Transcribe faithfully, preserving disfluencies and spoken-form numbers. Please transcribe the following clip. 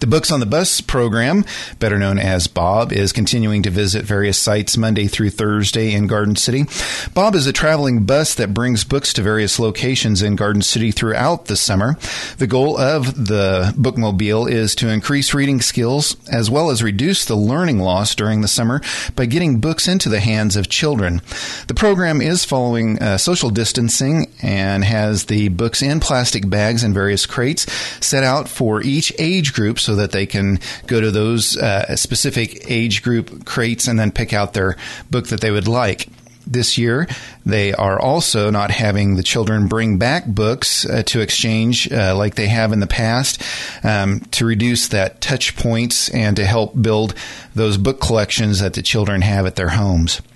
The Books on the Bus program, better known as Bob, is continuing to visit various sites Monday through Thursday in Garden City. Bob is a traveling bus that brings books to various locations in Garden City throughout the summer. The goal of the bookmobile is to increase reading skills as well as reduce the learning loss during the summer by getting books into the hands of children. The program is following uh, social distancing and has the books in plastic bags and various crates set out for each age group so that they can go to those uh, specific age group crates and then pick out their book that they would like. This year, they are also not having the children bring back books uh, to exchange uh, like they have in the past um, to reduce that touch points and to help build those book collections that the children have at their homes.